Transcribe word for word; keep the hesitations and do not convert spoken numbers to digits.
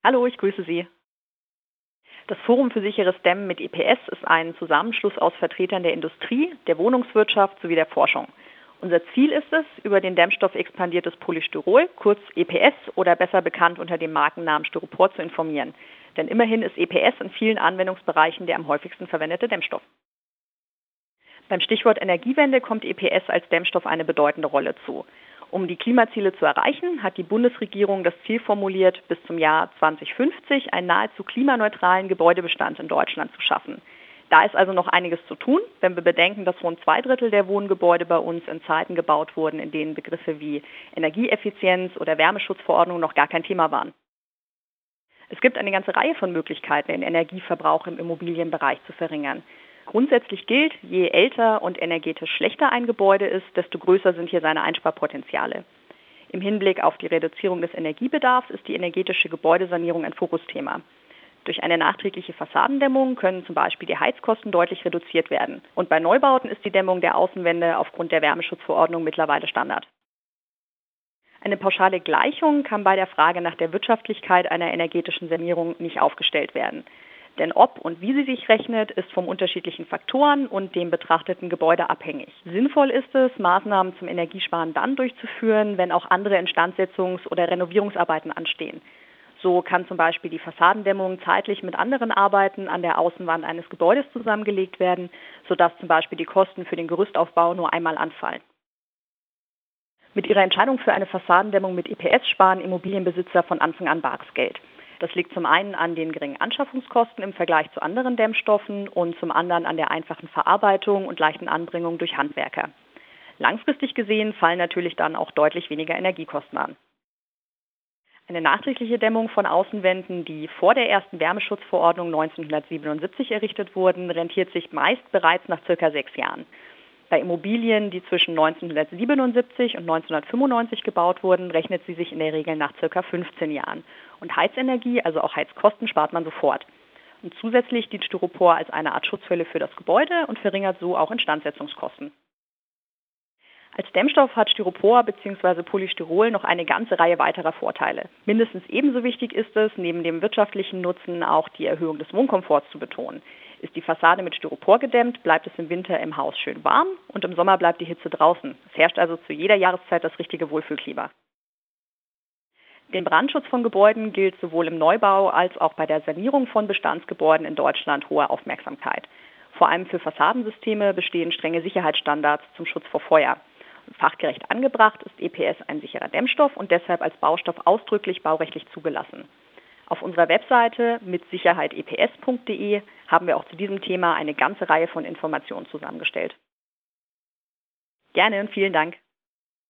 Hallo, ich grüße Sie. Das Forum für sicheres Dämmen mit E P S ist ein Zusammenschluss aus Vertretern der Industrie, der Wohnungswirtschaft sowie der Forschung. Unser Ziel ist es, über den Dämmstoff expandiertes Polystyrol, kurz E P S oder besser bekannt unter dem Markennamen Styropor, zu informieren. Denn immerhin ist E P S in vielen Anwendungsbereichen der am häufigsten verwendete Dämmstoff. Beim Stichwort Energiewende kommt E P S als Dämmstoff eine bedeutende Rolle zu. Um die Klimaziele zu erreichen, hat die Bundesregierung das Ziel formuliert, bis zum Jahr zweitausendfünfzig einen nahezu klimaneutralen Gebäudebestand in Deutschland zu schaffen. Da ist also noch einiges zu tun, wenn wir bedenken, dass rund zwei Drittel der Wohngebäude bei uns in Zeiten gebaut wurden, in denen Begriffe wie Energieeffizienz oder Wärmeschutzverordnung noch gar kein Thema waren. Es gibt eine ganze Reihe von Möglichkeiten, den Energieverbrauch im Immobilienbereich zu verringern. Grundsätzlich gilt, je älter und energetisch schlechter ein Gebäude ist, desto größer sind hier seine Einsparpotenziale. Im Hinblick auf die Reduzierung des Energiebedarfs ist die energetische Gebäudesanierung ein Fokusthema. Durch eine nachträgliche Fassadendämmung können zum Beispiel die Heizkosten deutlich reduziert werden. Und bei Neubauten ist die Dämmung der Außenwände aufgrund der Wärmeschutzverordnung mittlerweile Standard. Eine pauschale Gleichung kann bei der Frage nach der Wirtschaftlichkeit einer energetischen Sanierung nicht aufgestellt werden. Denn ob und wie sie sich rechnet, ist von unterschiedlichen Faktoren und dem betrachteten Gebäude abhängig. Sinnvoll ist es, Maßnahmen zum Energiesparen dann durchzuführen, wenn auch andere Instandsetzungs- oder Renovierungsarbeiten anstehen. So kann zum Beispiel die Fassadendämmung zeitlich mit anderen Arbeiten an der Außenwand eines Gebäudes zusammengelegt werden, sodass zum Beispiel die Kosten für den Gerüstaufbau nur einmal anfallen. Mit ihrer Entscheidung für eine Fassadendämmung mit E P S sparen Immobilienbesitzer von Anfang an bares Geld. Das liegt zum einen an den geringen Anschaffungskosten im Vergleich zu anderen Dämmstoffen und zum anderen an der einfachen Verarbeitung und leichten Anbringung durch Handwerker. Langfristig gesehen fallen natürlich dann auch deutlich weniger Energiekosten an. Eine nachträgliche Dämmung von Außenwänden, die vor der ersten Wärmeschutzverordnung neunzehnhundertsiebenundsiebzig errichtet wurden, rentiert sich meist bereits nach circa sechs Jahren. Bei Immobilien, die zwischen neunzehnhundertsiebenundsiebzig und neunzehnhundertfünfundneunzig gebaut wurden, rechnet sie sich in der Regel nach ca. fünfzehn Jahren. Und Heizenergie, also auch Heizkosten, spart man sofort. Und zusätzlich dient Styropor als eine Art Schutzhülle für das Gebäude und verringert so auch Instandsetzungskosten. Als Dämmstoff hat Styropor bzw. Polystyrol noch eine ganze Reihe weiterer Vorteile. Mindestens ebenso wichtig ist es, neben dem wirtschaftlichen Nutzen auch die Erhöhung des Wohnkomforts zu betonen. Ist die Fassade mit Styropor gedämmt, bleibt es im Winter im Haus schön warm und im Sommer bleibt die Hitze draußen. Es herrscht also zu jeder Jahreszeit das richtige Wohlfühlklima. Den Brandschutz von Gebäuden gilt sowohl im Neubau als auch bei der Sanierung von Bestandsgebäuden in Deutschland hohe Aufmerksamkeit. Vor allem für Fassadensysteme bestehen strenge Sicherheitsstandards zum Schutz vor Feuer. Fachgerecht angebracht ist E P S ein sicherer Dämmstoff und deshalb als Baustoff ausdrücklich baurechtlich zugelassen. Auf unserer Webseite mit sicherheit e p s punkt d e haben wir auch zu diesem Thema eine ganze Reihe von Informationen zusammengestellt. Gerne und vielen Dank.